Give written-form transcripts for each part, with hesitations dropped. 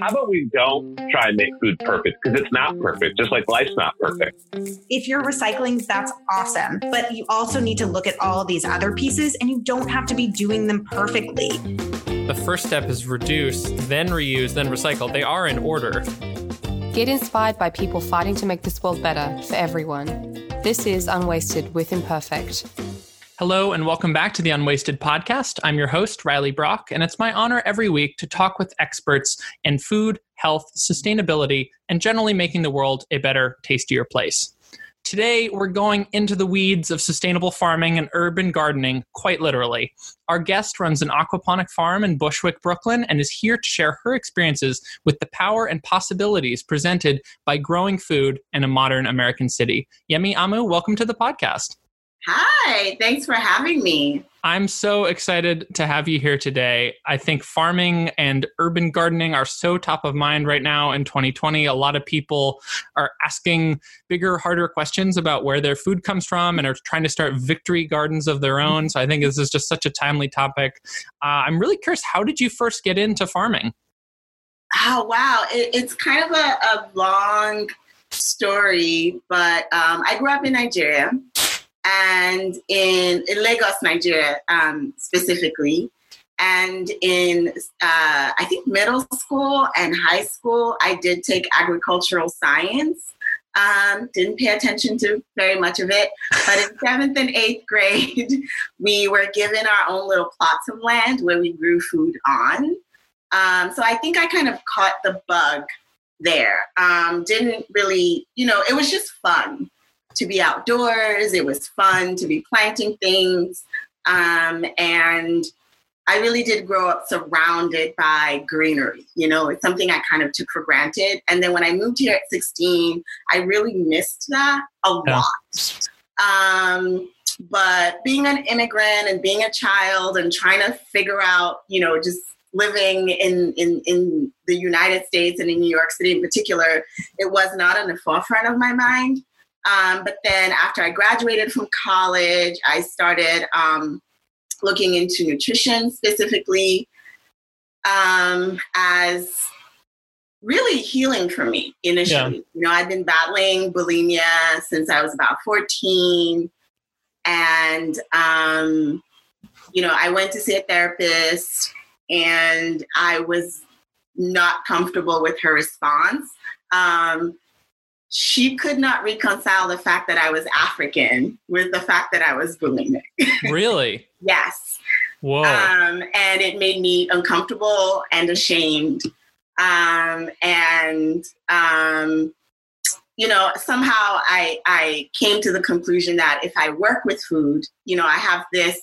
How about we don't try and make food perfect because it's not perfect, just like life's not perfect. If you're recycling, that's awesome. But you also need to look at all these other pieces, and you don't have to be doing them perfectly. The first step is reduce, then reuse, then recycle. They are in order. Get inspired by people fighting to make this world better for everyone. This is Unwasted with Imperfect. Hello and welcome back to the Unwasted podcast. I'm your host, Riley Brock, and it's my honor every week to talk with experts in food, health, sustainability, and generally making the world a better, tastier place. Today, we're going into the weeds of sustainable farming and urban gardening, quite literally. Our guest runs an aquaponic farm in Bushwick, Brooklyn, and is here to share her experiences with the power and possibilities presented by growing food in a modern American city. Yemi Amu, welcome to the podcast. Hi, thanks for having me. I'm so excited to have you here today. I think farming and urban gardening are so top of mind right now in 2020. A lot of people are asking bigger, harder questions about where their food comes from and are trying to start victory gardens of their own. So I think this is just such a timely topic. I'm really curious, how did you first get into farming? Oh, wow. It's kind of a long story, but I grew up in Nigeria. And in Lagos, Nigeria, specifically, and in, I think, middle school and high school, I did take agricultural science. Didn't pay attention to very much of it. But in 7th and 8th grade, we were given our own little plots of land where we grew food on. So I think I kind of caught the bug there. Didn't really, it was just fun to be outdoors. It was fun to be planting things. And I really did grow up surrounded by greenery. It's something I kind of took for granted. And then when I moved here at 16, I really missed that a lot. But being an immigrant and being a child and trying to figure out, just living in the United States and in New York City in particular, it was not on the forefront of my mind. But then after I graduated from college, I started looking into nutrition specifically as really healing for me initially. Yeah. I've been battling bulimia since I was about 14. And, I went to see a therapist and I was not comfortable with her response. She could not reconcile the fact that I was African with the fact that I was bulimic. Really? Yes. Whoa. And it made me uncomfortable and ashamed. Somehow I came to the conclusion that if I work with food, I have this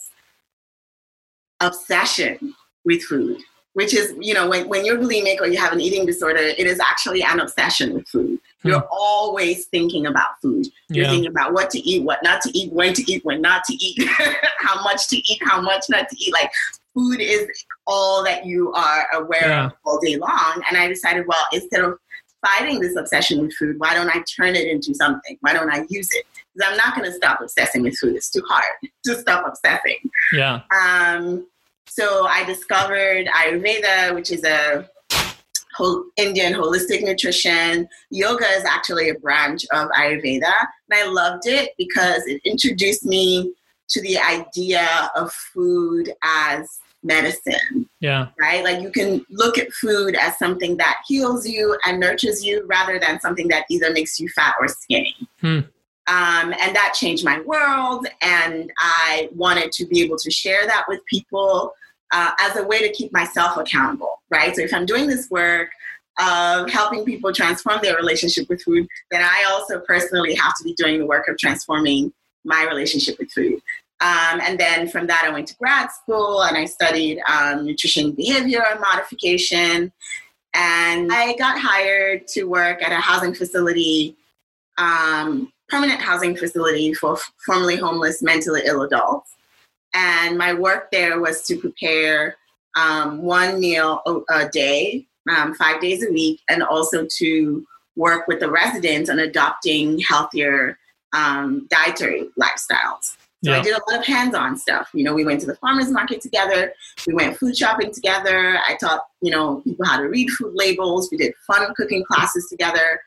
obsession with food, which is, when you're bulimic or you have an eating disorder, it is actually an obsession with food. You're always thinking about food. You're thinking about what to eat, what not to eat, when to eat, when not to eat, how much to eat, how much not to eat. Like, food is all that you are aware of all day long. And I decided, well, instead of fighting this obsession with food, why don't I turn it into something? Why don't I use it? Because I'm not going to stop obsessing with food. It's too hard to stop obsessing. Yeah. So I discovered Ayurveda, which is a Indian holistic nutrition. Yoga is actually a branch of Ayurveda. And I loved it because it introduced me to the idea of food as medicine. Yeah. Right? Like, you can look at food as something that heals you and nurtures you rather than something that either makes you fat or skinny. And that changed my world. And I wanted to be able to share that with people as a way to keep myself accountable, right? So if I'm doing this work of helping people transform their relationship with food, then I also personally have to be doing the work of transforming my relationship with food. And then from that, I went to grad school and I studied nutrition behavior modification. And I got hired to work at a housing facility, permanent housing facility for formerly homeless mentally ill adults. And my work there was to prepare one meal a day, 5 days a week, and also to work with the residents on adopting healthier dietary lifestyles. So I did a lot of hands-on stuff. You know, we went to the farmer's market together. We went food shopping together. I taught, you know, people how to read food labels. We did fun cooking classes together.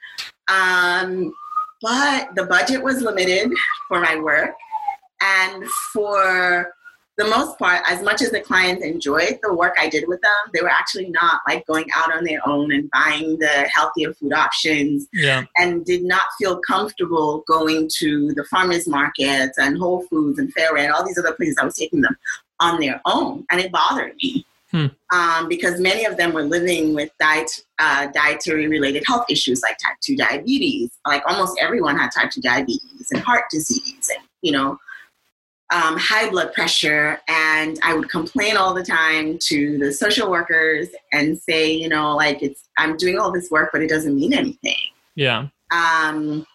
But the budget was limited for my work. And for the most part, as much as the clients enjoyed the work I did with them, they were actually not like going out on their own and buying the healthier food options and did not feel comfortable going to the farmers markets and Whole Foods and Fairway and all these other places I was taking them on their own. And it bothered me because many of them were living with dietary related health issues like type 2 diabetes. Like almost everyone had type 2 diabetes and heart disease and, you know, high blood pressure, and I would complain all the time to the social workers and say, you know, like I'm doing all this work, but it doesn't mean anything. Yeah. And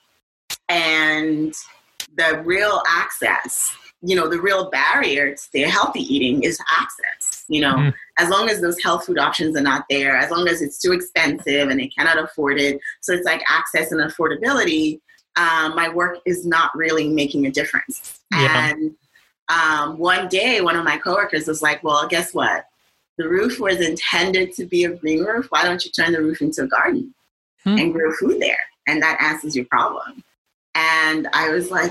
the real access, you know, the real barrier to their healthy eating is access. You know, as long as those health food options are not there, as long as it's too expensive and they cannot afford it. So it's like access and affordability. My work is not really making a difference. Yeah. And one day, one of my coworkers was like, well, guess what? The roof was intended to be a green roof. Why don't you turn the roof into a garden and grow food there? And that answers your problem. And I was like,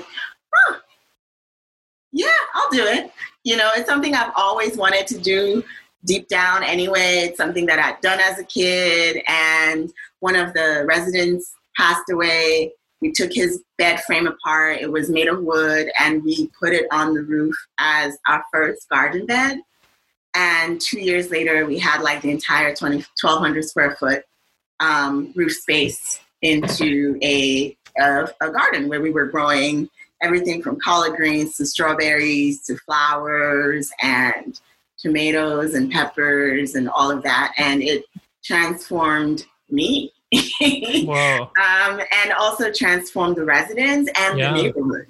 yeah, I'll do it. You know, it's something I've always wanted to do deep down anyway. It's something that I'd done as a kid. And one of the residents passed away. We took his bed frame apart. It was made of wood, and we put it on the roof as our first garden bed. And 2 years later, we had like the entire 1,200 square foot roof space into a garden where we were growing everything from collard greens to strawberries to flowers and tomatoes and peppers and all of that. And it transformed me. Whoa. And also transform the residents and the neighborhood.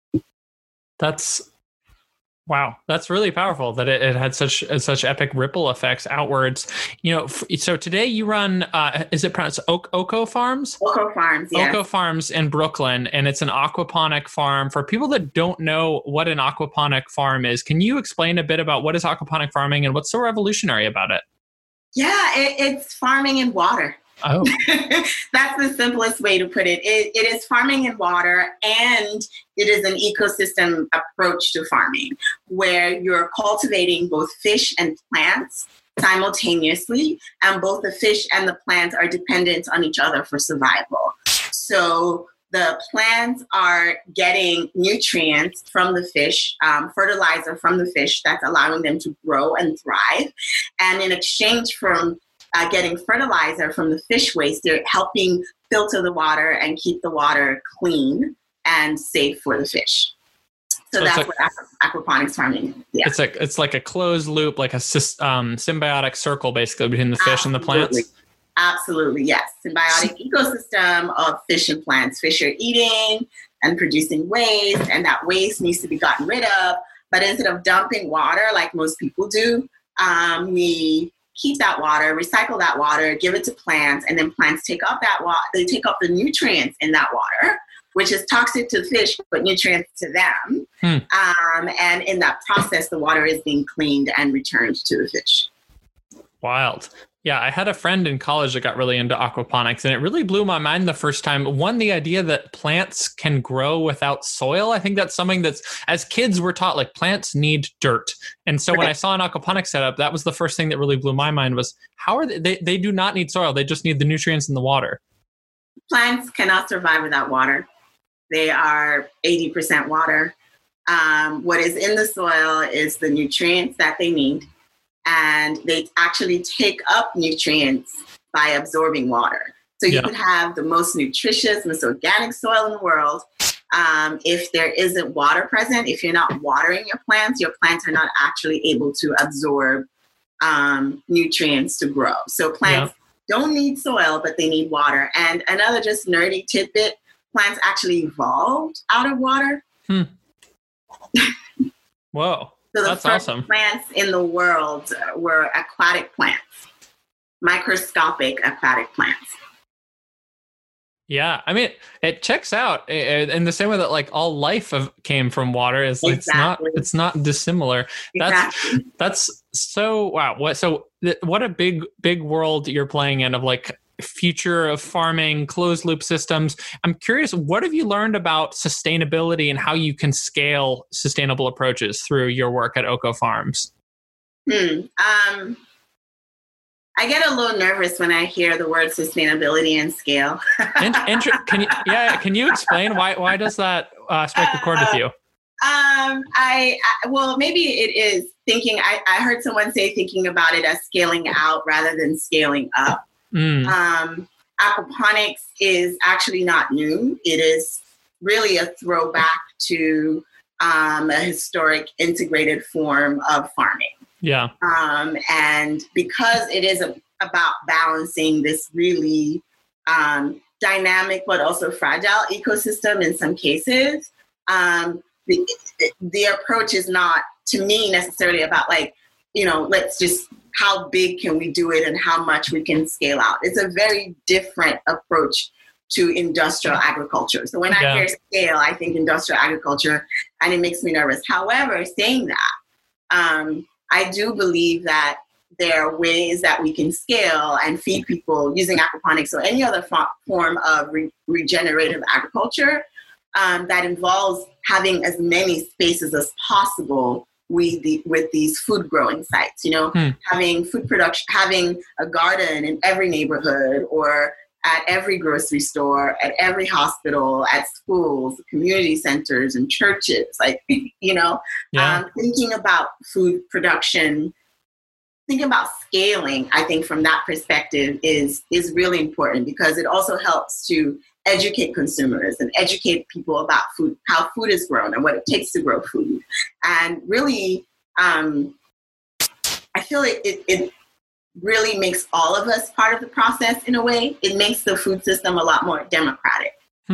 Wow, that's really powerful that it had such epic ripple effects outwards. You know, so today you run, is it pronounced Oko Farms? Oko Farms, yes. Oko Farms in Brooklyn, and it's an aquaponic farm. For people that don't know what an aquaponic farm is, can you explain a bit about what is aquaponic farming and what's so revolutionary about it? Yeah, it's farming in water. Oh, that's the simplest way to put it. It is farming in water, and it is an ecosystem approach to farming where you're cultivating both fish and plants simultaneously, and both the fish and the plants are dependent on each other for survival. So the plants are getting nutrients from the fish, fertilizer from the fish that's allowing them to grow and thrive. And in exchange for getting fertilizer from the fish waste, they're helping filter the water and keep the water clean and safe for the fish. So that's what aquaponics farming is. Yeah. It's like a closed loop, like a symbiotic circle basically between the fish and the plants. Absolutely, yes. Symbiotic ecosystem of fish and plants. Fish are eating and producing waste, and that waste needs to be gotten rid of. But instead of dumping water like most people do, we keep that water, recycle that water, give it to plants, and then plants take up that water. They take up the nutrients in that water, which is toxic to fish, but nutrients to them. And in that process, the water is being cleaned and returned to the fish. Wild. Yeah, I had a friend in college that got really into aquaponics, and it really blew my mind the first time. One, the idea that plants can grow without soil. I think that's something that's, as kids, we're taught like plants need dirt. And so when I saw an aquaponics setup, that was the first thing that really blew my mind was how are they do not need soil. They just need the nutrients in the water. Plants cannot survive without water. They are 80% water. What is in the soil is the nutrients that they need. And they actually take up nutrients by absorbing water. So you could have the most nutritious, most organic soil in the world. If there isn't water present, if you're not watering your plants are not actually able to absorb nutrients to grow. So plants don't need soil, but they need water. And another just nerdy tidbit, plants actually evolved out of water. Whoa. So the That's first awesome. plants in the world were aquatic plants, microscopic aquatic plants. Yeah, I mean, it checks out in the same way that like all life came from water. Is Exactly. it's not dissimilar. Exactly. That's so wow. What a big world you're playing in of like future of farming, closed loop systems. I'm curious, what have you learned about sustainability and how you can scale sustainable approaches through your work at Oko Farms? I get a little nervous when I hear the word sustainability and scale. Can you explain why does that strike a chord with you? Well, maybe it is thinking. I heard someone say thinking about it as scaling out rather than scaling up. Aquaponics is actually not new. It is really a throwback to a historic integrated form of farming. Yeah. And because it is about balancing this really dynamic but also fragile ecosystem in some cases, the approach is not, to me, necessarily about like, let's just, how big can we do it and how much we can scale out. It's a very different approach to industrial agriculture. So when I hear scale, I think industrial agriculture, and it makes me nervous. However, saying that, I do believe that there are ways that we can scale and feed people using aquaponics or any other form of regenerative agriculture that involves having as many spaces as possible with these food growing sites. Having food production, having a garden in every neighborhood or at every grocery store, at every hospital, at schools, community centers, and churches. Thinking about food production, thinking about scaling, I think from that perspective is really important because it also helps to educate consumers and educate people about food, how food is grown and what it takes to grow food. And really, I feel it really makes all of us part of the process in a way. It makes the food system a lot more democratic.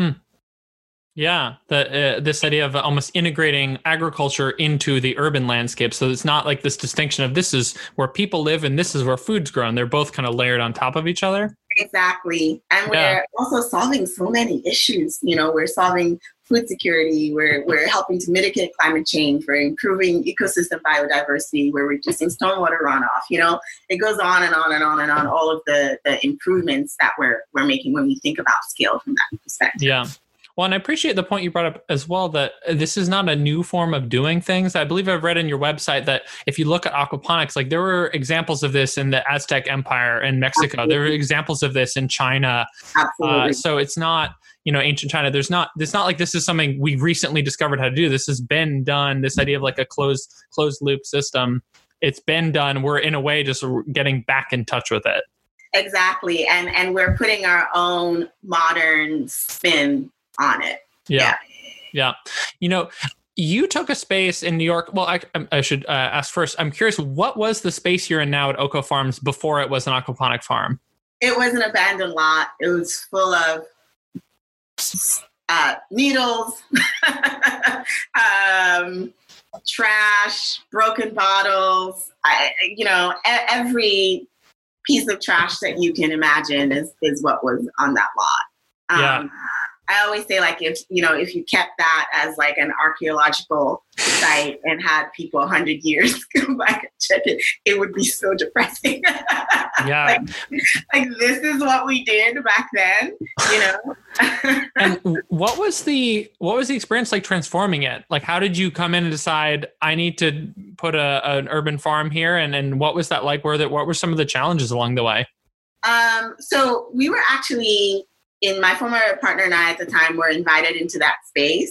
Yeah, this idea of almost integrating agriculture into the urban landscape. So it's not like this distinction of this is where people live and this is where food's grown. They're both kind of layered on top of each other. Exactly. And we're also solving so many issues. We're solving food security. We're helping to mitigate climate change. We're improving ecosystem biodiversity. We're reducing stormwater runoff. It goes on and on and on and on. All of the improvements that we're making when we think about scale from that perspective. Yeah. Well, and I appreciate the point you brought up as well, that this is not a new form of doing things. I believe I've read in your website that if you look at aquaponics, like there were examples of this in the Aztec Empire in Mexico. Absolutely. There were examples of this in China. Absolutely. So it's not, ancient China. It's not like this is something we recently discovered how to do. This has been done. This idea of like a closed loop system, it's been done. We're in a way just getting back in touch with it. Exactly. And we're putting our own modern spin on it. Yeah. You took a space in New York. Well, I should ask first. I'm curious, what was the space you're in now at Oko Farms before it was an aquaponic farm? It was an abandoned lot. It was full of needles, trash, broken bottles. Every piece of trash that you can imagine is what was on that lot. I always say, like, if you kept that as like an archaeological site and had people 100 years go back and check it, it would be so depressing. Yeah. like this is what we did back then, And what was the experience like transforming it? Like, how did you come in and decide I need to put an urban farm here? And what was that like? What were some of the challenges along the way? So we were actually, my former partner and I at the time were invited into that space.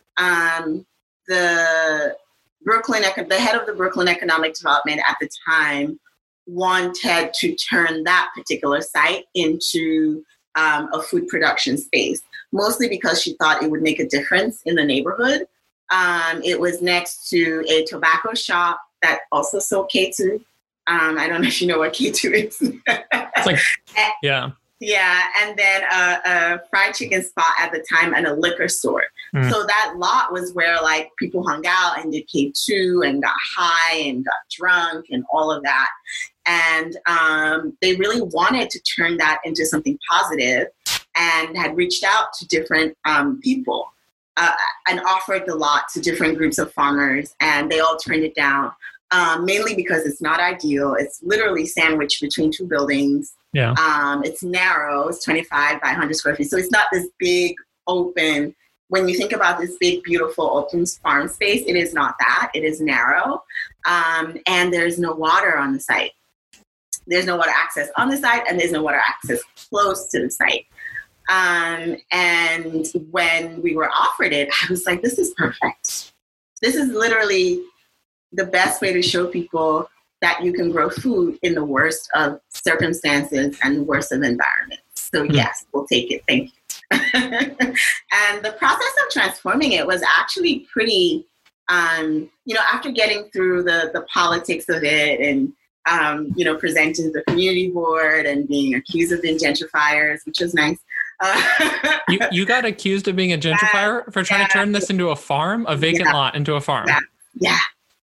The head of the Brooklyn Economic Development at the time wanted to turn that particular site into a food production space, mostly because she thought it would make a difference in the neighborhood. It was next to a tobacco shop that also sold K2. I don't know if you know what K2 is. It's like, yeah. Yeah, and then a fried chicken spot at the time and a liquor store. So that lot was where like people hung out and did K2 and got high and got drunk and all of that. And they really wanted to turn that into something positive. and had reached out to different people and offered the lot to different groups of farmers, and they all turned it down, mainly because it's not ideal. It's literally sandwiched between two buildings. Yeah. It's narrow. It's 25 by 100 square feet. So it's not this big open. When you think about this big, beautiful open farm space, it is not that. It is narrow. And there's no water on the site. There's no water access on the site, and there's no water access close to the site. And when we were offered it, I was like, this is perfect. This is literally the best way to show people that you can grow food in the worst of circumstances and the worst of environments. So yes, we'll take it. Thank you. And the process of transforming it was actually pretty, after getting through the politics of it and, presenting to the community board and being accused of being gentrifiers, which was nice. You got accused of being a gentrifier for trying to turn this into a farm, a vacant lot into a farm. Yeah.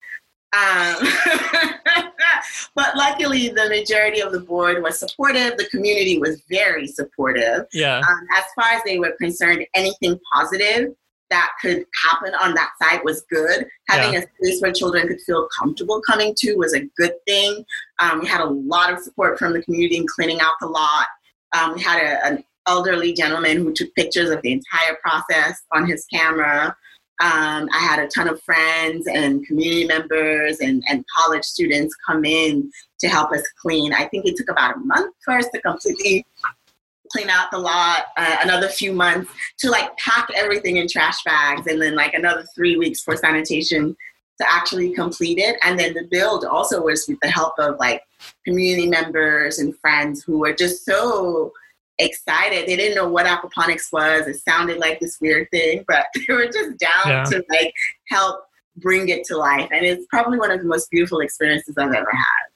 But luckily, the majority of the board was supportive. The community was very supportive. Yeah. As far as they were concerned, anything positive that could happen on that site was good. Having a space where children could feel comfortable coming to was a good thing. We had a lot of support from the community in cleaning out the lot. We had an elderly gentleman who took pictures of the entire process on his camera. I had a ton of friends and community members and college students come in to help us clean. I think it took about a month for us to completely clean out the lot, another few months to pack everything in trash bags, and then another 3 weeks for sanitation to actually complete it. And then the build also was with the help of community members and friends who were just so excited. They didn't know what aquaponics was. It sounded like this weird thing, but they were just down to help bring it to life. And it's probably one of the most beautiful experiences I've ever had.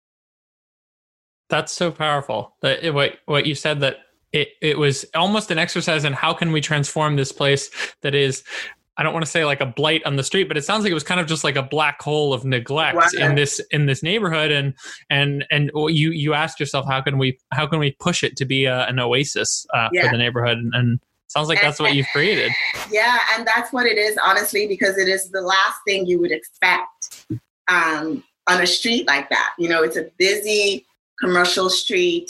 That's so powerful. What you said, that it was almost an exercise in how can we transform this place that is, I don't want to say a blight on the street, but it sounds like it was kind of just like a black hole of neglect in this neighborhood. And you asked yourself, how can we push it to be an oasis for the neighborhood? And it sounds like that's what you've created. Yeah, and that's what it is, honestly, because it is the last thing you would expect on a street like that. It's a busy commercial street.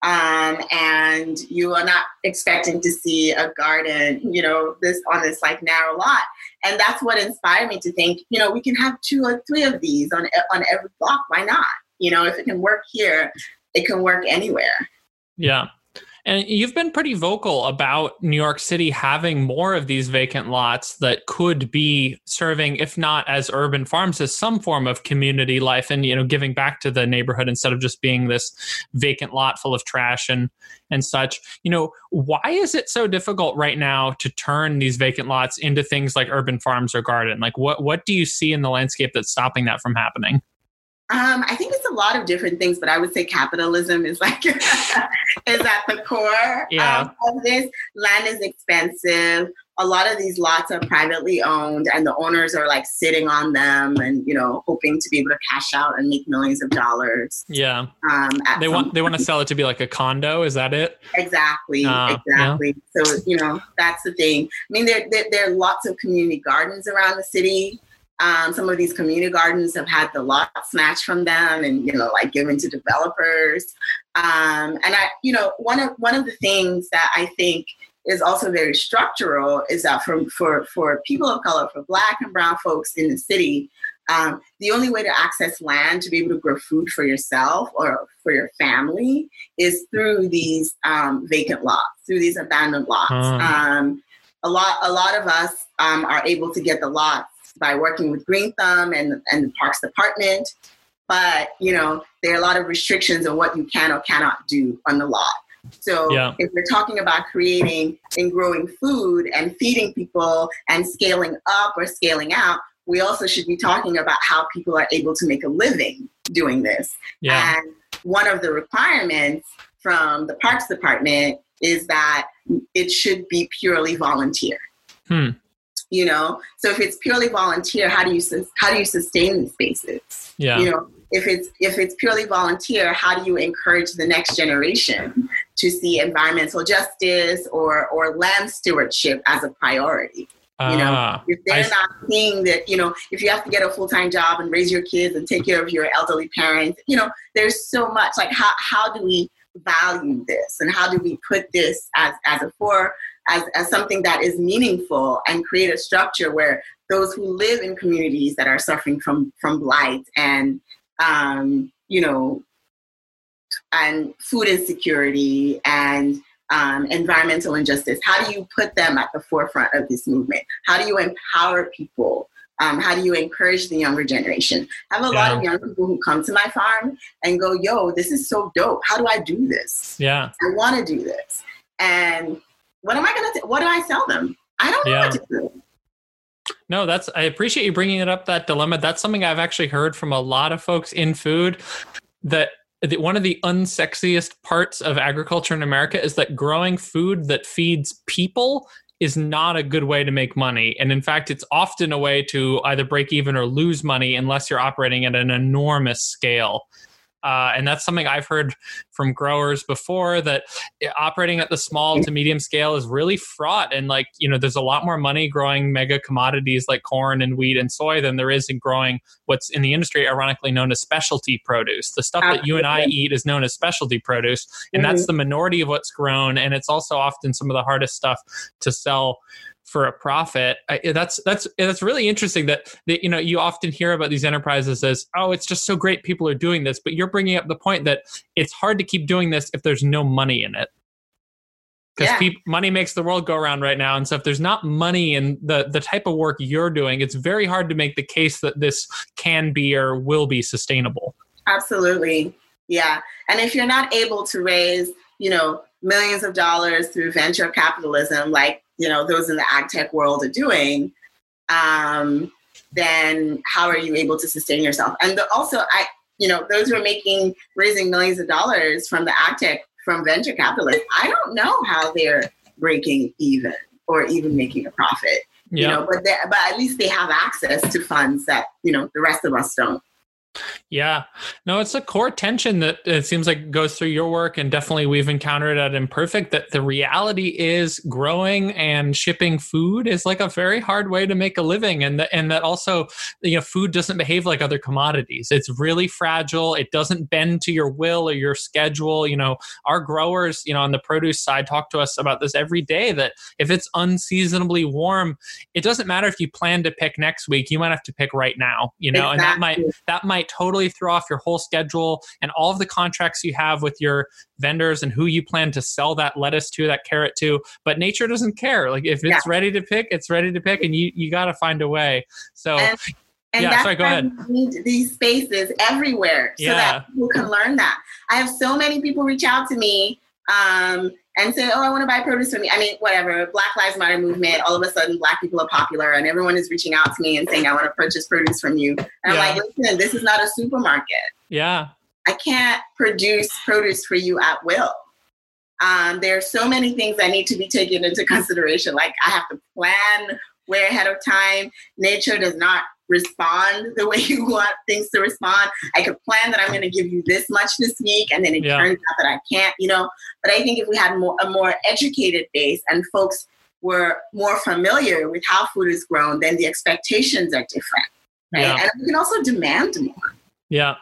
And you are not expecting to see a garden, this narrow lot. And that's what inspired me to think, we can have 2 or 3 of these on every block. Why not? If it can work here, it can work anywhere. Yeah. And you've been pretty vocal about New York City having more of these vacant lots that could be serving, if not as urban farms, as some form of community life and, giving back to the neighborhood instead of just being this vacant lot full of trash and such. Why is it so difficult right now to turn these vacant lots into things like urban farms or garden? What do you see in the landscape that's stopping that from happening? I think it's a lot of different things, but I would say capitalism is is at the core of this. Land is expensive. A lot of these lots are privately owned, and the owners are sitting on them and hoping to be able to cash out and make millions of dollars. Yeah, they want to sell it to be like a condo. Is that it? Exactly. Exactly. Yeah. So that's the thing. I mean, there are lots of community gardens around the city. Some of these community gardens have had the lot snatched from them and, given to developers. And one of the things that I think is also very structural is that for people of color, for Black and brown folks in the city, the only way to access land to be able to grow food for yourself or for your family is through these vacant lots, through these abandoned lots. A lot of us are able to get the lots by working with Green Thumb and the Parks Department. But, there are a lot of restrictions on what you can or cannot do on the lot. So if we're talking about creating and growing food and feeding people and scaling up or scaling out, we also should be talking about how people are able to make a living doing this. Yeah. And one of the requirements from the Parks Department is that it should be purely volunteer. So if it's purely volunteer, how do you sustain these spaces? Yeah. If it's purely volunteer, how do you encourage the next generation to see environmental justice or land stewardship as a priority. You know, if they're not seeing that, you know, if you have to get a full-time job and raise your kids and take care of your elderly parents, you know, there's so much like how do we value this and how do we put this as something that is meaningful and create a structure where those who live in communities that are suffering from blight and, you know, and food insecurity and environmental injustice, how do you put them at the forefront of this movement? How do you empower people? How do you encourage the younger generation? I have a lot of young people who come to my farm and go, yo, this is so dope. How do I do this? Yeah. I want to do this. And what am I going to do? What do I sell them? I don't know what to do. No, I appreciate you bringing it up, that dilemma. That's something I've actually heard from a lot of folks in food, that one of the unsexiest parts of agriculture in America is that growing food that feeds people is not a good way to make money. And in fact, it's often a way to either break even or lose money unless you're operating at an enormous scale. And that's something I've heard from growers before, that operating at the small to medium scale is really fraught. And like, you know, there's a lot more money growing mega commodities like corn and wheat and soy than there is in growing what's in the industry ironically known as specialty produce. The stuff that you and I eat is known as specialty produce. And that's the minority of what's grown. And it's also often some of the hardest stuff to sell for a profit. That's really interesting that you know, you often hear about these enterprises as, oh, it's just so great people are doing this, but you're bringing up the point that it's hard to keep doing this if there's no money in it, because money makes the world go around right now. And so if there's not money in the type of work you're doing, it's very hard to make the case that this can be or will be sustainable. Absolutely. Yeah. And if you're not able to raise, you know, millions of dollars through venture capitalism, like, you know, those in the ag tech world are doing, then how are you able to sustain yourself? And also, those who are raising millions of dollars from the ag tech, from venture capitalists, I don't know how they're breaking even or even making a profit. You know, but at least they have access to funds that, you know, the rest of us don't. Yeah, no, it's a core tension that it seems like goes through your work, and definitely we've encountered at Imperfect, that the reality is growing and shipping food is like a very hard way to make a living, and that also, you know, food doesn't behave like other commodities. It's really fragile. It doesn't bend to your will or your schedule. You know, our growers, you know, on the produce side talk to us about this every day, that if it's unseasonably warm, it doesn't matter if you plan to pick next week, you might have to pick right now, you know, exactly. And that might totally throw off your whole schedule and all of the contracts you have with your vendors and who you plan to sell that lettuce to, that carrot to. But nature doesn't care. Like if it's ready to pick, it's ready to pick, and you got to find a way. So and that's sorry, go ahead. We need these spaces everywhere so that people can learn that. I have so many people reach out to me and say, oh, I want to buy produce from me. I mean, whatever, Black Lives Matter movement, all of a sudden Black people are popular and everyone is reaching out to me and saying, I want to purchase produce from you. And I'm like, listen, this is not a supermarket. Yeah. I can't produce produce for you at will. There are so many things that need to be taken into consideration. Like I have to plan way ahead of time. Nature does not respond the way you want things to respond. I could plan that I'm going to give you this much this week, and then it turns out that I can't, you know. But I think if we had a more educated base and folks were more familiar with how food is grown, then the expectations are different, right? Yeah. And we can also demand more. Yeah.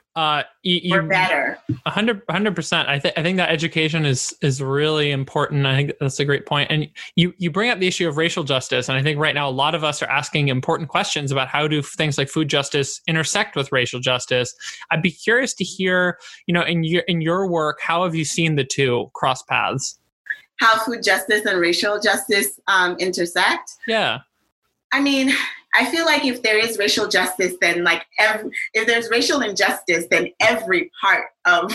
Or better. 100%. I think that education is really important. I think that's a great point. And you bring up the issue of racial justice. And I think right now a lot of us are asking important questions about how do things like food justice intersect with racial justice. I'd be curious to hear, you know, in your work, how have you seen the two cross paths? How food justice and racial justice intersect? Yeah. I mean, I feel like if there is racial justice, then if there's racial injustice, then every part of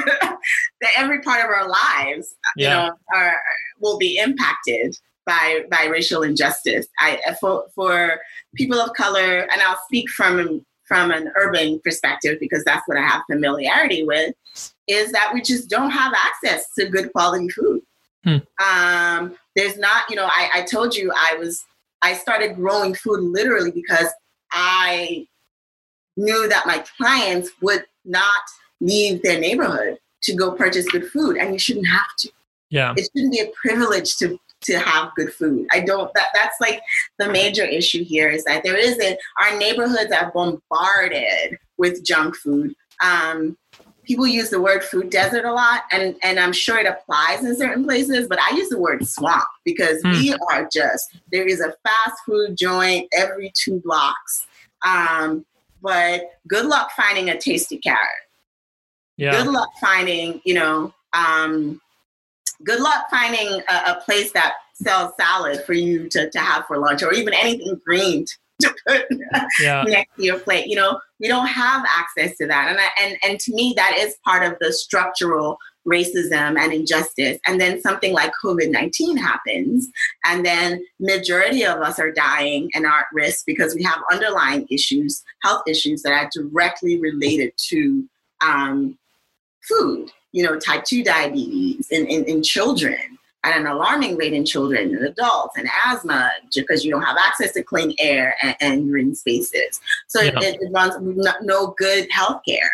our lives, you know, will be impacted by racial injustice. For people of color, and I'll speak from an urban perspective because that's what I have familiarity with, is that we just don't have access to good quality food. There's not, you know, I told you I started growing food literally because I knew that my clients would not leave their neighborhood to go purchase good food, and you shouldn't have to. Yeah. It shouldn't be a privilege to have good food. That's like the major issue here, is that our neighborhoods are bombarded with junk food. People use the word food desert a lot, and I'm sure it applies in certain places, but I use the word swamp because there is a fast food joint every 2 blocks. But good luck finding a tasty carrot. Yeah. Good luck finding, good luck finding a place that sells salad for you to have for lunch, or even anything green to put next to your plate. We don't have access to that. And to me, that is part of the structural racism and injustice. And then something like COVID-19 happens, and then majority of us are dying and are at risk because we have underlying issues, health issues that are directly related to food, type 2 diabetes in children, at an alarming rate in children and adults, and asthma because you don't have access to clean air and green spaces. So it runs no good healthcare.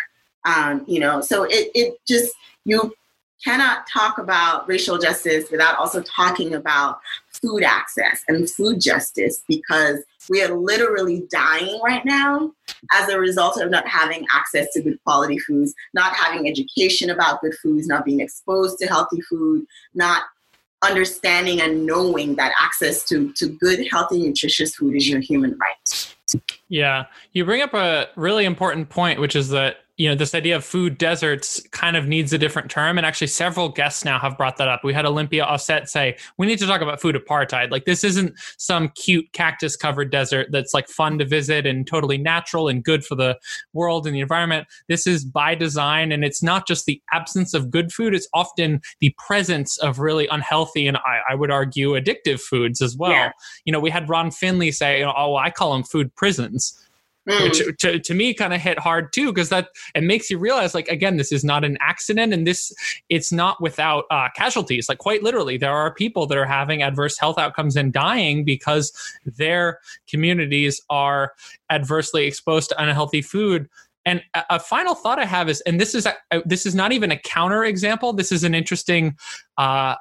So it just, you cannot talk about racial justice without also talking about food access and food justice, because we are literally dying right now as a result of not having access to good quality foods, not having education about good foods, not being exposed to healthy food, not understanding and knowing that access to good, healthy, nutritious food is your human right. Yeah. You bring up a really important point, which is that, this idea of food deserts kind of needs a different term. And actually several guests now have brought that up. We had Olympia Ossett say, we need to talk about food apartheid. Like, this isn't some cute cactus covered desert that's like fun to visit and totally natural and good for the world and the environment. This is by design. And it's not just the absence of good food. It's often the presence of really unhealthy and I would argue addictive foods as well. Yeah. We had Ron Finley say, I call them food prisons. Which to me kind of hit hard too, because that it makes you realize, like, again, this is not an accident, and it's not without casualties. Like, quite literally, there are people that are having adverse health outcomes and dying because their communities are adversely exposed to unhealthy food. And a final thought I have is, and this is not even a counter example. This is an interesting kind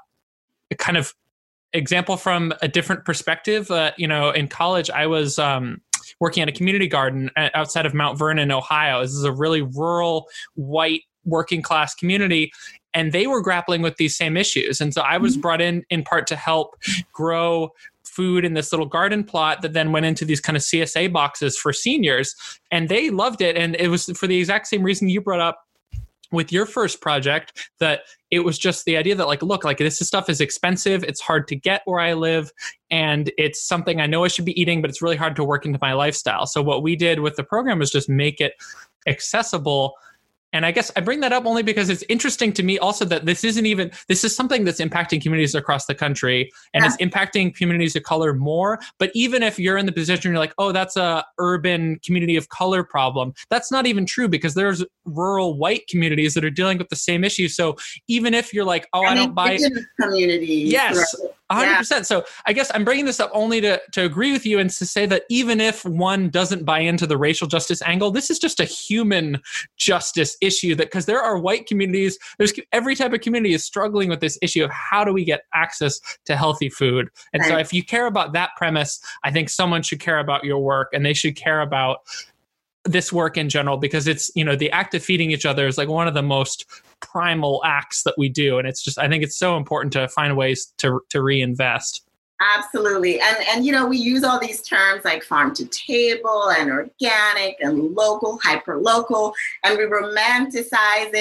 of example from a different perspective. In college, I was working at a community garden outside of Mount Vernon, Ohio. This is a really rural, white, working class community, and they were grappling with these same issues. And so I was brought in part to help grow food in this little garden plot that then went into these kind of CSA boxes for seniors. And they loved it. And it was for the exact same reason you brought up with your first project, that it was just the idea that, like, look, like, this stuff is expensive. It's hard to get where I live. And it's something I know I should be eating, but it's really hard to work into my lifestyle. So what we did with the program was just make it accessible. And I guess I bring that up only because it's interesting to me also that this is something that's impacting communities across the country, and it's impacting communities of color more. But even if you're in the position, you're like, oh, that's a urban community of color problem. That's not even true, because there's rural white communities that are dealing with the same issue. So even if you're like, oh, I don't buy communities. Yes. 100%. Yeah. So I guess I'm bringing this up only to agree with you and to say that even if one doesn't buy into the racial justice angle, this is just a human justice issue, that because there are white communities, every type of community is struggling with this issue of how do we get access to healthy food. And so if you care about that premise, I think someone should care about your work, and they should care about this work in general, because it's, the act of feeding each other is like one of the most primal acts that we do. And it's just, I think it's so important to find ways to reinvest. Absolutely. And we use all these terms like farm to table and organic and local, hyper local, and we romanticize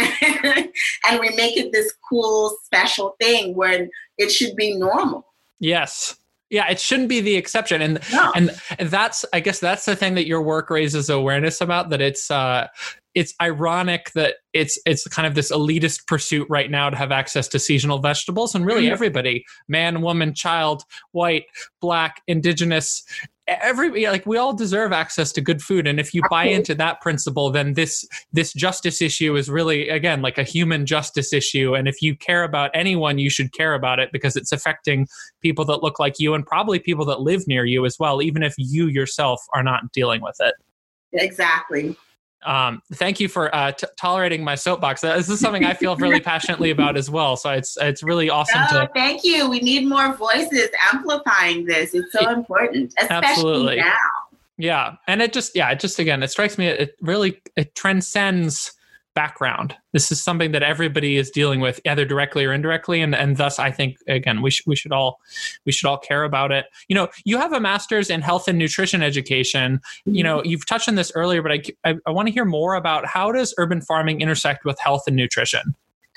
it and we make it this cool, special thing when it should be normal. Yes. Yeah, it shouldn't be the exception. And that's, I guess that's the thing that your work raises awareness about, that it's ironic that it's kind of this elitist pursuit right now to have access to seasonal vegetables, and really everybody, man, woman, child, white, black, indigenous, we all deserve access to good food. And if you buy into that principle, then this justice issue is really, again, like a human justice issue. And if you care about anyone, you should care about it, because it's affecting people that look like you and probably people that live near you as well, even if you yourself are not dealing with it. Exactly. Thank you for tolerating my soapbox. This is something I feel really passionately about as well. So it's really awesome. Thank you. We need more voices amplifying this. It's so important, especially now. Yeah. And it just again, it strikes me, it transcends background. This is something that everybody is dealing with, either directly or indirectly. And thus I think, again, we should all care about it. You have a master's in health and nutrition education. You've touched on this earlier, but I want to hear more about how does urban farming intersect with health and nutrition?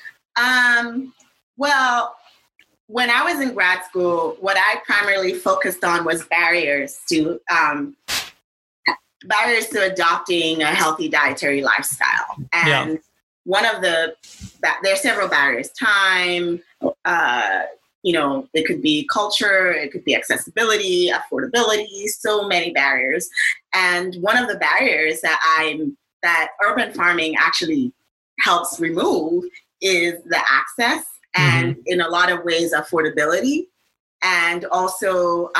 Well, when I was in grad school, what I primarily focused on was barriers to adopting a healthy dietary lifestyle. And one of there are several barriers: time, it could be culture, it could be accessibility, affordability, so many barriers. And one of the barriers that urban farming actually helps remove is the access and in a lot of ways affordability, and also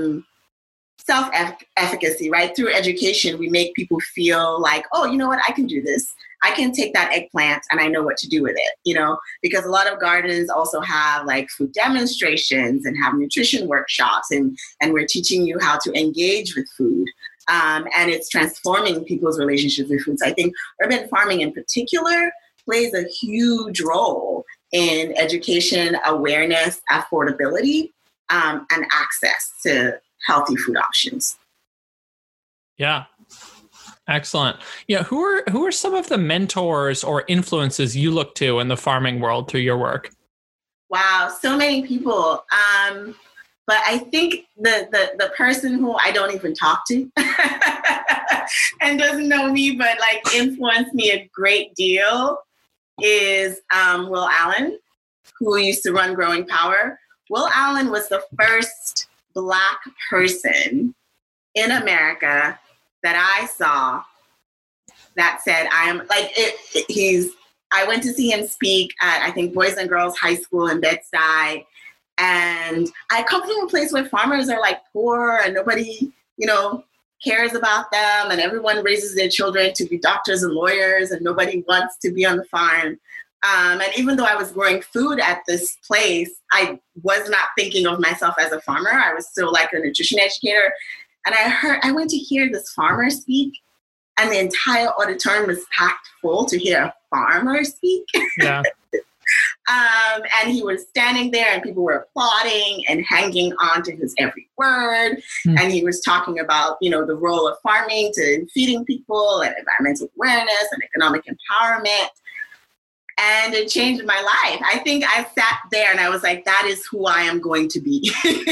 self-efficacy, right? Through education, we make people feel like, oh, you know what, I can do this. I can take that eggplant and I know what to do with it, because a lot of gardens also have like food demonstrations and have nutrition workshops, and we're teaching you how to engage with food. And it's transforming people's relationships with food. So I think urban farming in particular plays a huge role in education, awareness, affordability, and access to healthy food options. Yeah. Excellent. Yeah. Who are some of the mentors or influences you look to in the farming world through your work? Wow. So many people. But I think the person who I don't even talk to and doesn't know me, but like influenced me a great deal is Will Allen, who used to run Growing Power. Will Allen was the first Black person in America that I saw that said, I went to see him speak at, I think, Boys and Girls High School in Bed-Stuy. And I come from a place where farmers are like poor and nobody, cares about them, and everyone raises their children to be doctors and lawyers and nobody wants to be on the farm. And even though I was growing food at this place, I was not thinking of myself as a farmer. I was still like a nutrition educator. And I went to hear this farmer speak, and the entire auditorium was packed full to hear a farmer speak. Yeah. And he was standing there and people were applauding and hanging on to his every word. And he was talking about, the role of farming to feeding people and environmental awareness and economic empowerment. And it changed my life. I think I sat there and I was like, that is who I am going to be.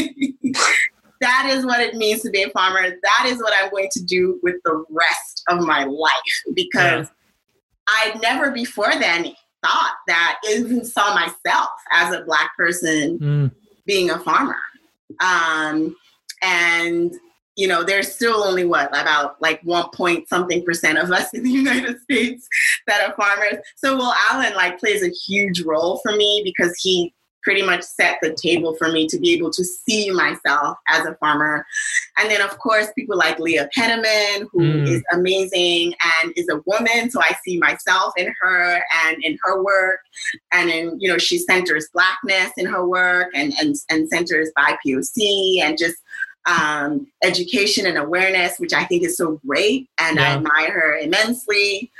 That is what it means to be a farmer. That is what I'm going to do with the rest of my life. Because I'd never before then thought that, even saw myself as a Black person being a farmer. And there's still only about like 1% of us in the United States that are farmers. So Will Allen plays a huge role for me because he pretty much set the table for me to be able to see myself as a farmer. And then, of course, people like Leah Penniman, who is amazing and is a woman. So I see myself in her and in her work. And then, she centers Blackness in her work and centers BIPOC and just education and awareness, which I think is so great. And I admire her immensely.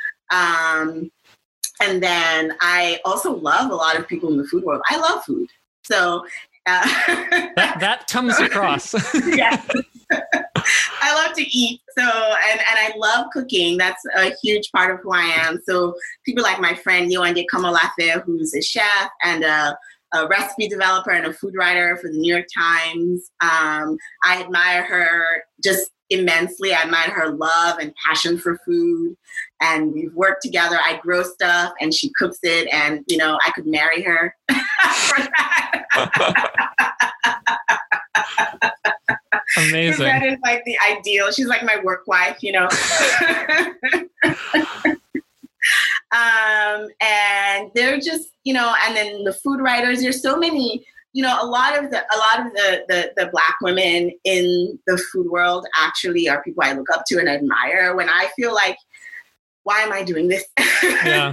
And then I also love a lot of people in the food world. I love food. So that comes across. Yeah. I love to eat. So, and I love cooking. That's a huge part of who I am. So people like my friend Yewande Komolafe, who's a chef and a recipe developer and a food writer for the New York Times. I admire her just immensely. I admire her love and passion for food. And we've worked together. I grow stuff and she cooks it. And, I could marry her for that. Amazing. That is like the ideal. She's like my work wife, and they're just, and then the food writers, there's so many, a lot of the Black women in the food world actually are people I look up to and admire. When I feel like why am I doing this? Yeah.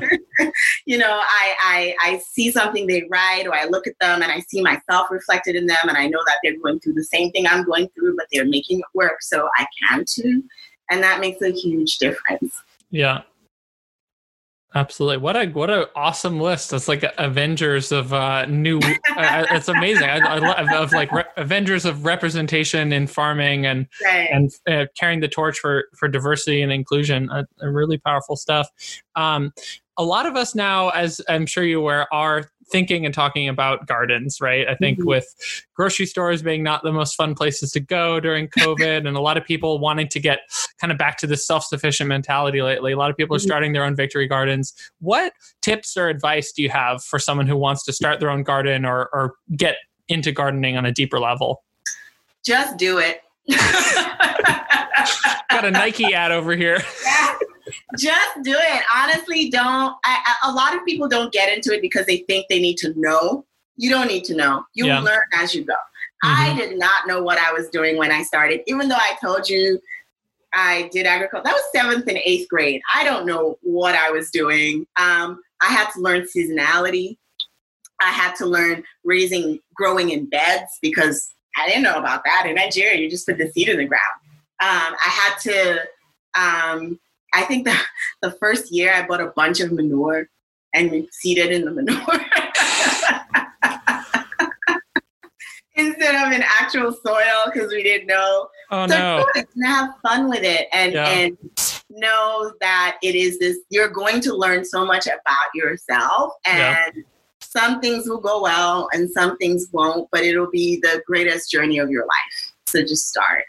I see something they write, or I look at them and I see myself reflected in them, and I know that they're going through the same thing I'm going through, but they're making it work, so I can too. And that makes a huge difference. Yeah. Absolutely. What a awesome list. It's like Avengers of new. It's amazing. I love Avengers of representation in farming and carrying the torch for diversity and inclusion. Really powerful stuff. A lot of us now, as I'm sure you're aware, are thinking and talking about gardens, right? I think with grocery stores being not the most fun places to go during COVID, and a lot of people wanting to get kind of back to this self-sufficient mentality lately. A lot of people are starting their own victory gardens. What tips or advice do you have for someone who wants to start their own garden or get into gardening on a deeper level? Just do it. Got a Nike ad over here. Yeah. Just do it. Honestly, don't. A lot of people don't get into it because they think they need to know. You don't need to know. You learn as you go. I did not know what I was doing when I started, even though I told you I did agriculture. That was 7th and 8th grade. I don't know what I was doing. I had to learn seasonality. I had to learn growing in beds because I didn't know about that. In Nigeria, you just put the seed in the ground. I had to... I think the first year I bought a bunch of manure and seeded in the manure instead of in actual soil because we didn't know. Oh, so no. And have fun with it and know that it is this, you're going to learn so much about yourself, and some things will go well and some things won't, but it'll be the greatest journey of your life. So just start.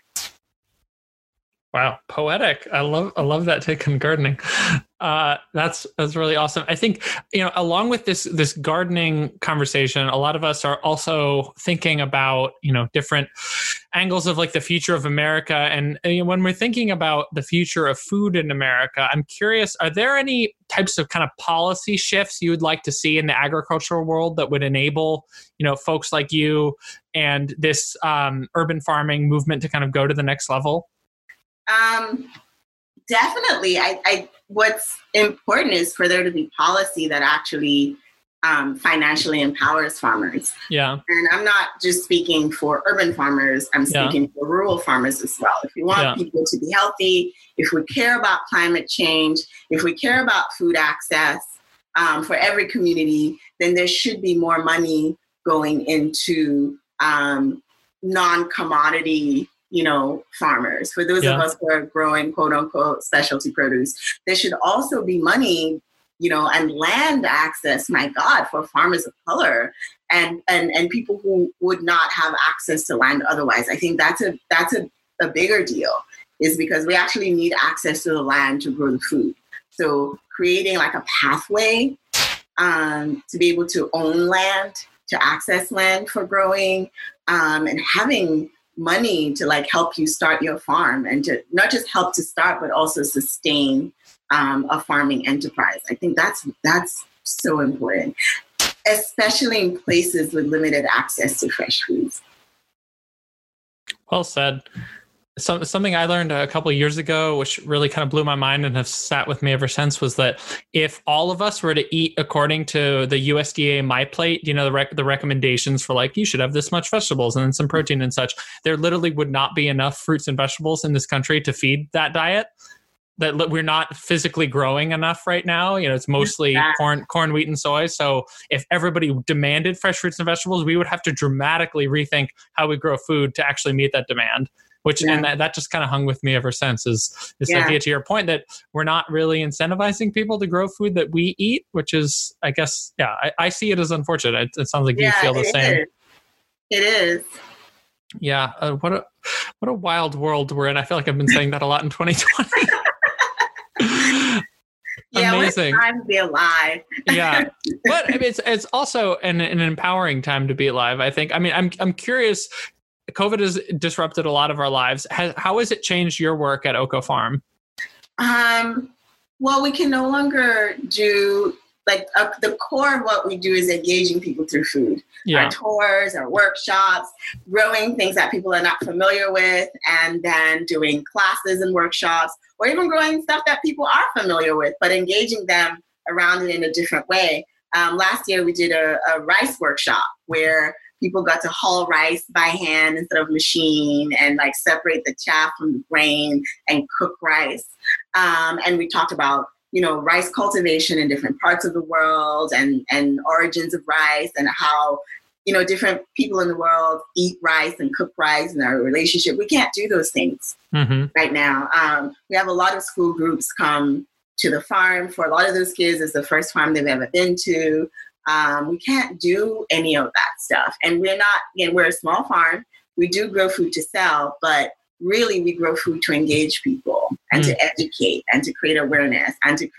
Wow, poetic. I love that take on gardening. That's really awesome. I think, along with this gardening conversation, a lot of us are also thinking about, different angles of like the future of America. And when we're thinking about the future of food in America, I'm curious, are there any types of kind of policy shifts you would like to see in the agricultural world that would enable, folks like you and this urban farming movement to kind of go to the next level? Definitely. I what's important is for there to be policy that actually financially empowers farmers. Yeah. And I'm not just speaking for urban farmers. I'm speaking for rural farmers as well. If we want people to be healthy, if we care about climate change, if we care about food access for every community, then there should be more money going into non-commodity farmers. For those of us who are growing quote unquote specialty produce, there should also be money, and land access, my God, for farmers of color and people who would not have access to land otherwise. I think that's a bigger deal, is because we actually need access to the land to grow the food. So creating like a pathway to be able to own land, to access land for growing, and having money to like help you start your farm and to not just help to start, but also sustain a farming enterprise. I think that's so important, especially in places with limited access to fresh foods. Well said. Something I learned a couple of years ago, which really kind of blew my mind and have sat with me ever since, was that if all of us were to eat according to the USDA MyPlate, the recommendations for like, you should have this much vegetables and then some protein and such, there literally would not be enough fruits and vegetables in this country to feed that diet. That we're not physically growing enough right now. It's mostly corn, wheat, and soy. So if everybody demanded fresh fruits and vegetables, we would have to dramatically rethink how we grow food to actually meet that demand. And that just kind of hung with me ever since, is this idea, to your point, that we're not really incentivizing people to grow food that we eat, which is, I guess, I see it as unfortunate. It sounds like you feel the same. It is. Yeah. What a wild world we're in. I feel like I've been saying that a lot in 2020. Amazing. What a time to be alive. Yeah. But it's also an empowering time to be alive, I think. I mean, I'm curious. COVID has disrupted a lot of our lives. How has it changed your work at Oko Farm? Well, we can no longer do the core of what we do is engaging people through food. Yeah. Our tours, our workshops, growing things that people are not familiar with, and then doing classes and workshops, or even growing stuff that people are familiar with, but engaging them around it in a different way. Last year, we did a rice workshop where people got to hull rice by hand instead of machine, and like separate the chaff from the grain and cook rice. And we talked about, rice cultivation in different parts of the world, and origins of rice, and how, different people in the world eat rice and cook rice, and our relationship. We can't do those things right now. We have a lot of school groups come to the farm. For a lot of those kids, it's the first farm they've ever been to. We can't do any of that stuff. And we're a small farm. We do grow food to sell, but really we grow food to engage people and to educate and to create awareness and to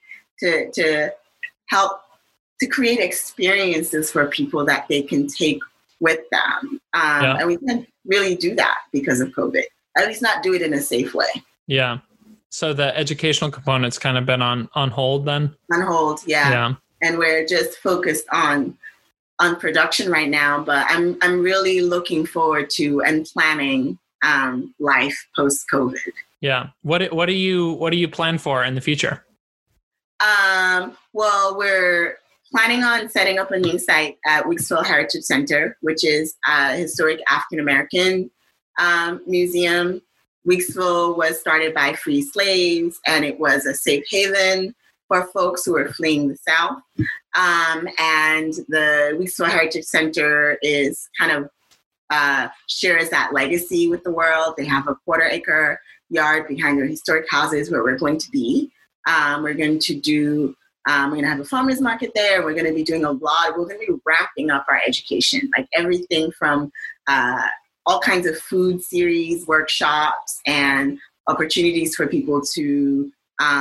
help to create experiences for people that they can take with them. And we can't really do that because of COVID, at least not do it in a safe way. Yeah. So the educational component's kind of been on hold then? On hold, yeah. And we're just focused on production right now, but I'm really looking forward to and planning life post-COVID. Yeah. What do you plan for in the future? Well, we're planning on setting up a new site at Weeksville Heritage Center, which is a historic African American museum. Weeksville was started by free slaves, and it was a safe haven for folks who were fleeing the South. And the Weeksville Heritage Center is kind of shares that legacy with the world. They have a 1/4-acre yard behind their historic houses where we're going to be. We're going to have a farmer's market there. We're going to be doing we're going to be ramping up our education, like everything from all kinds of food series, workshops, and opportunities for people to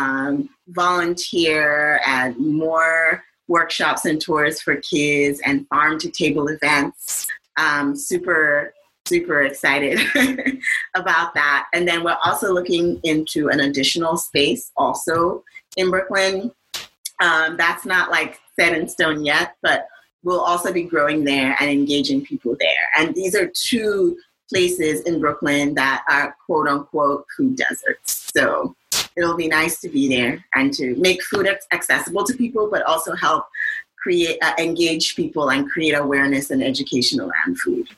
volunteer, and more workshops and tours for kids, and farm-to-table events. Super, super excited about that. And then we're also looking into an additional space also in Brooklyn. That's not like set in stone yet, but we'll also be growing there and engaging people there. And these are two places in Brooklyn that are quote unquote food deserts. So it'll be nice to be there and to make food accessible to people, but also help engage people and create awareness and education around food.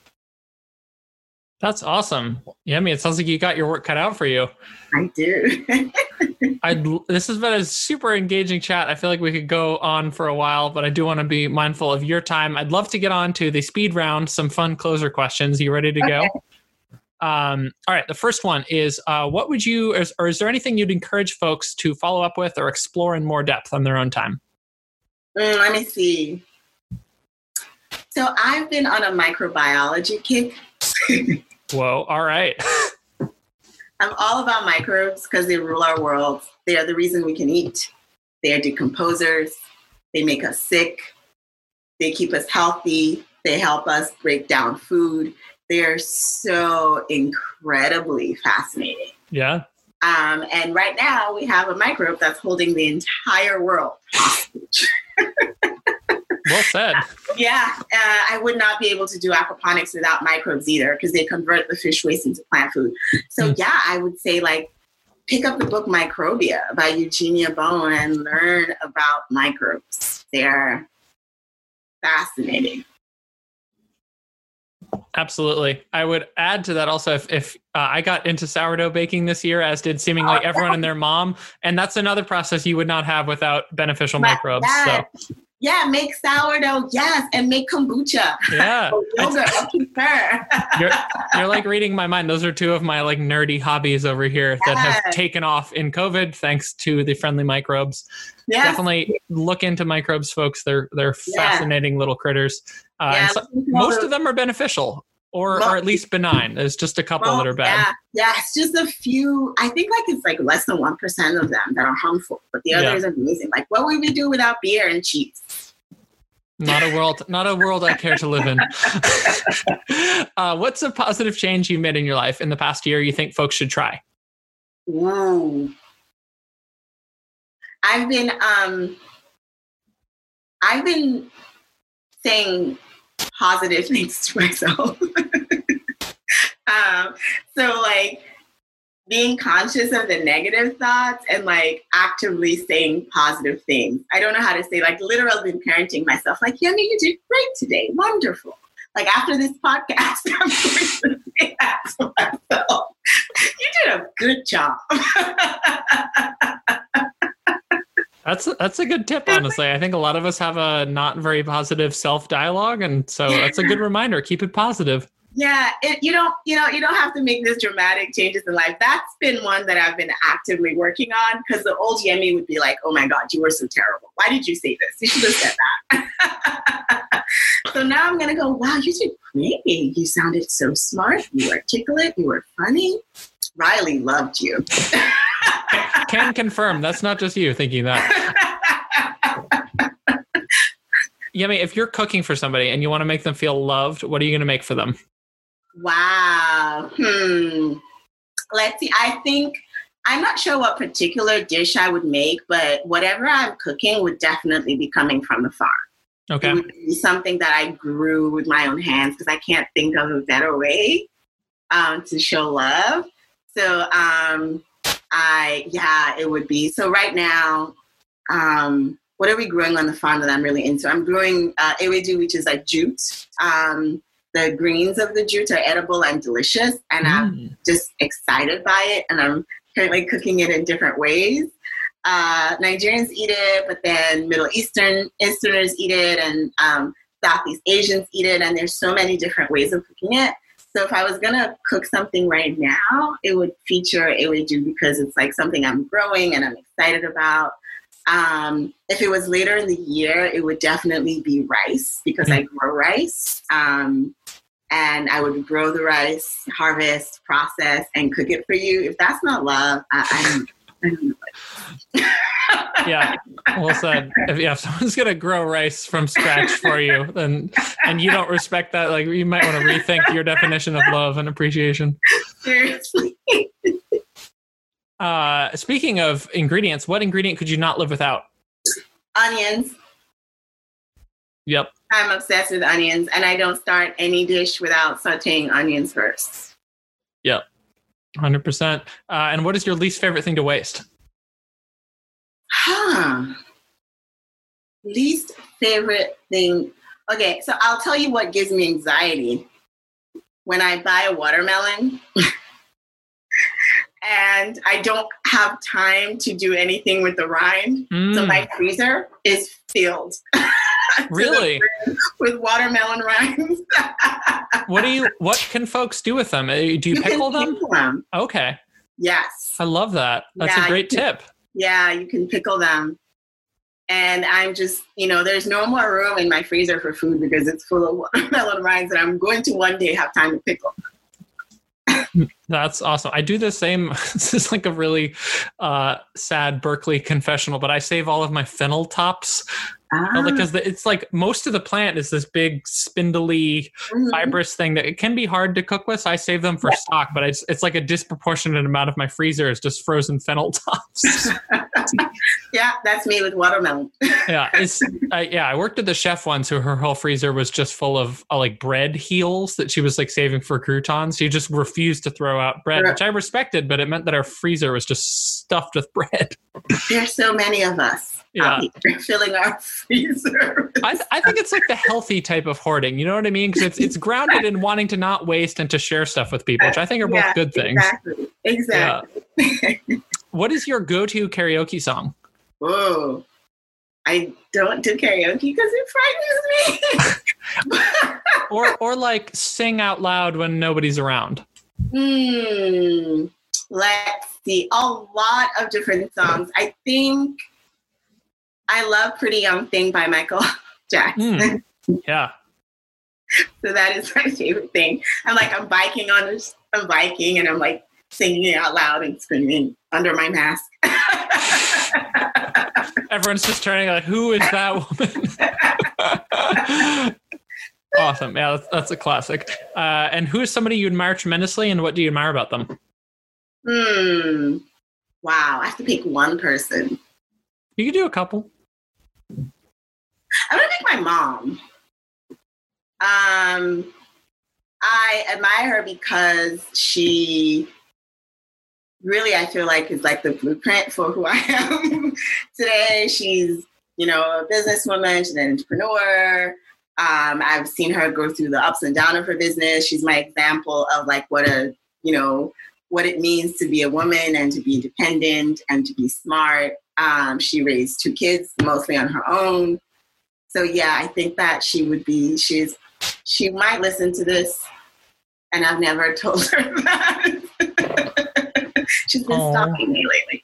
That's awesome. Yeah, I mean, it sounds like you got your work cut out for you. I do. This has been a super engaging chat. I feel like we could go on for a while, but I do want to be mindful of your time. I'd love to get on to the speed round, some fun closer questions. You ready to go? All right. The first one is, what would you, or is there anything you'd encourage folks to follow up with or explore in more depth on their own time? Let me see. So I've been on a microbiology kick. Whoa. All right. I'm all about microbes because they rule our world. They are the reason we can eat. They are decomposers. They make us sick. They keep us healthy. They help us break down food. They are so incredibly fascinating. Yeah. And right now we have a microbe that's holding the entire world hostage. Well said. I would not be able to do aquaponics without microbes either, because they convert the fish waste into plant food. So I would say pick up the book Microbia by Eugenia Bowen and learn about microbes. They're fascinating. Absolutely. I would add to that also, if I got into sourdough baking this year, as did seemingly everyone and their mom, and that's another process you would not have without beneficial microbes. So. Yeah, make sourdough, yes, and make kombucha. Yeah. Yogurt, I prefer. You're like reading my mind. Those are two of my nerdy hobbies over here that have taken off in COVID thanks to the friendly microbes. Yes. Definitely look into microbes, folks. They're fascinating little critters. And most of them are beneficial or at least benign. There's just a couple that are bad. Yeah, it's just a few. I think it's less than 1% of them that are harmful, but the other is amazing. What would we do without beer and cheese? Not a world I care to live in. What's a positive change you've made in your life in the past year you think folks should try? Ooh. I've been I've been saying positive things to myself. So like being conscious of the negative thoughts and like actively saying positive things. I don't know how to say, like literally been parenting myself. Like, Yemi, you did great today. Wonderful. Like after this podcast, I'm going to say that to myself. You did a good job. That's a good tip, honestly. I think a lot of us have a not very positive self-dialogue, and so that's a good reminder. Keep it positive. Yeah, you don't have to make this dramatic changes in life. That's been one that I've been actively working on, because the old Yemi would be like, "Oh my God, you were so terrible. Why did you say this? You should have said that." So now I'm gonna go, "Wow, you did great. You sounded so smart. You were articulate. You were funny. Riley loved you." Can confirm that's not just you thinking that. Yemi, if you're cooking for somebody and you want to make them feel loved, what are you going to make for them? Wow. Let's see. I think I'm not sure what particular dish I would make, but whatever I'm cooking would definitely be coming from the farm. Okay. It would be something that I grew with my own hands, because I can't think of a better way to show love. So it would be. So right now, what are we growing on the farm that I'm really into? I'm growing ewedu, which is like jute. The greens of the jute are edible and delicious, and I'm just excited by it, and I'm currently cooking it in different ways. Nigerians eat it, but then Middle Easterners eat it, and Southeast Asians eat it, and there's so many different ways of cooking it. So if I was going to cook something right now, it would feature ewedu, because it's like something I'm growing and I'm excited about. If it was later in the year, it would definitely be rice, because I grow rice. And I would grow the rice, harvest, process, and cook it for you. If that's not love, I don't know. Yeah, well said. If someone's going to grow rice from scratch for you, then and you don't respect that, like you might want to rethink your definition of love and appreciation. Seriously. Speaking of ingredients, what ingredient could you not live without? Onions. Yep. I'm obsessed with onions, and I don't start any dish without sauteing onions first. Yep. 100%. And what is your least favorite thing to waste? Least favorite thing. Okay, so I'll tell you what gives me anxiety. When I buy a watermelon and I don't have time to do anything with the rind, so my freezer is filled. Really? With watermelon rinds. What can folks do with them? Do you pickle them? Okay. Yes. I love that. That's a great tip. Yeah, you can pickle them. And I'm just, there's no more room in my freezer for food because it's full of watermelon rinds, and I'm going to one day have time to pickle. That's awesome. I do the same. This is like a really sad Berkeley confessional, but I save all of my fennel tops. Because it's like most of the plant is this big spindly fibrous thing that it can be hard to cook with. So I save them for stock, but it's like a disproportionate amount of my freezer is just frozen fennel tops. Yeah, that's me with watermelon. I worked at the chef once who her whole freezer was just full of like bread heels that she was like saving for croutons. She just refused to throw out bread, which I respected, but it meant that our freezer was just stuffed with bread. There's so many of us. Yeah, filling our freezer. I think it's like the healthy type of hoarding. You know what I mean? Because it's grounded in wanting to not waste and to share stuff with people, which I think are both good things. Exactly. Yeah. What is your go-to karaoke song? Oh, I don't do karaoke because it frightens me. or like sing out loud when nobody's around. Let's see. A lot of different songs. I think I love Pretty Young Thing by Michael Jackson. Yeah. So that is my favorite thing. I'm biking and I'm like singing it out loud and screaming under my mask. Everyone's just turning like, who is that woman? Awesome. Yeah, that's a classic. And who is somebody you admire tremendously, and what do you admire about them? Wow. I have to pick one person. You could do a couple. I'm like my mom. I admire her because she really, I feel like, is like the blueprint for who I am today. She's, you know, a businesswoman, she's an entrepreneur. I've seen her go through the ups and downs of her business. She's my example of like what it means to be a woman and to be independent and to be smart. She raised 2 kids mostly on her own. So yeah, I think that she might listen to this, and I've never told her that. She's been stalking me lately.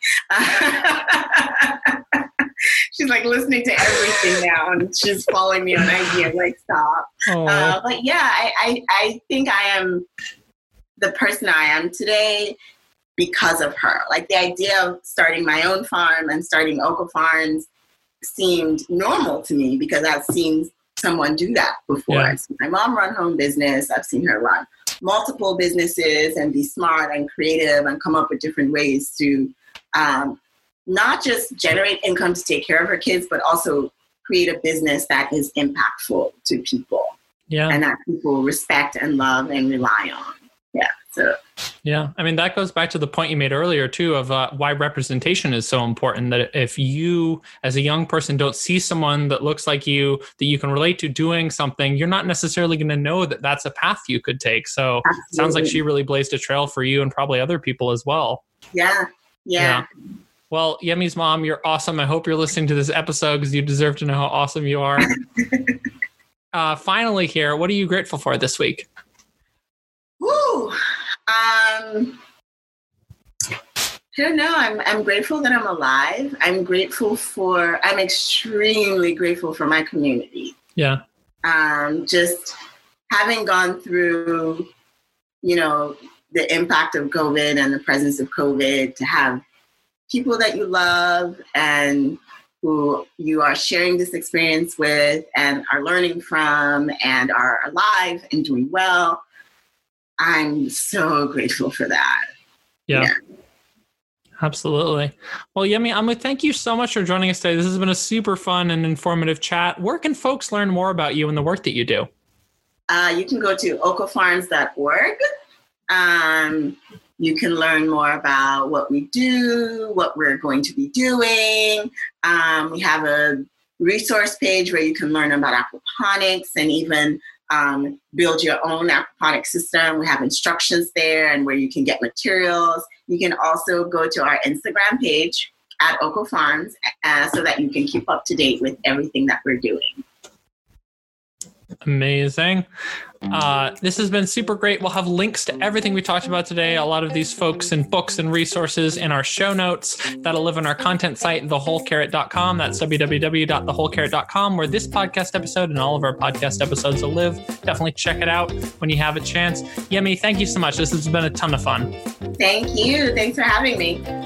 She's like listening to everything now, and she's following me on IG. I'm like, stop. But yeah, I think I am the person I am today because of her. Like the idea of starting my own farm and starting Oka Farms seemed normal to me because I've seen someone do that before. Yeah. I've seen my mom run home business. I've seen her run multiple businesses and be smart and creative and come up with different ways to not just generate income to take care of her kids, but also create a business that is impactful to people and that people respect and love and rely on. Yeah. So. Yeah. I mean, that goes back to the point you made earlier, too, of why representation is so important. That if you, as a young person, don't see someone that looks like you, that you can relate to doing something, you're not necessarily going to know that that's a path you could take. So it sounds like she really blazed a trail for you and probably other people as well. Yeah. Well, Yemi's mom, you're awesome. I hope you're listening to this episode because you deserve to know how awesome you are. Finally here, what are you grateful for this week? Woo! I don't know. I'm grateful that I'm alive. I'm extremely grateful for my community. Yeah. Just having gone through, you know, the impact of COVID and the presence of COVID, to have people that you love and who you are sharing this experience with and are learning from and are alive and doing well. I'm so grateful for that. Yeah. Absolutely. Well, Yemi, I'm going to thank you so much for joining us today. This has been a super fun and informative chat. Where can folks learn more about you and the work that you do? You can go to okafarms.org. You can learn more about what we do, what we're going to be doing. We have a resource page where you can learn about aquaponics and even build your own aquaponics system. We have instructions there and where you can get materials. You can also go to our Instagram page at Oka Farms so that you can keep up to date with everything that we're doing. Amazing. This has been super great. We'll have links to everything we talked about today, a lot of these folks and books and resources in our show notes. That'll live on our content site, thewholecarrot.com. That's www.thewholecarrot.com, where this podcast episode and all of our podcast episodes will live. Definitely check it out when you have a chance. Yemi, thank you so much. This has been a ton of fun. Thank you. Thanks for having me.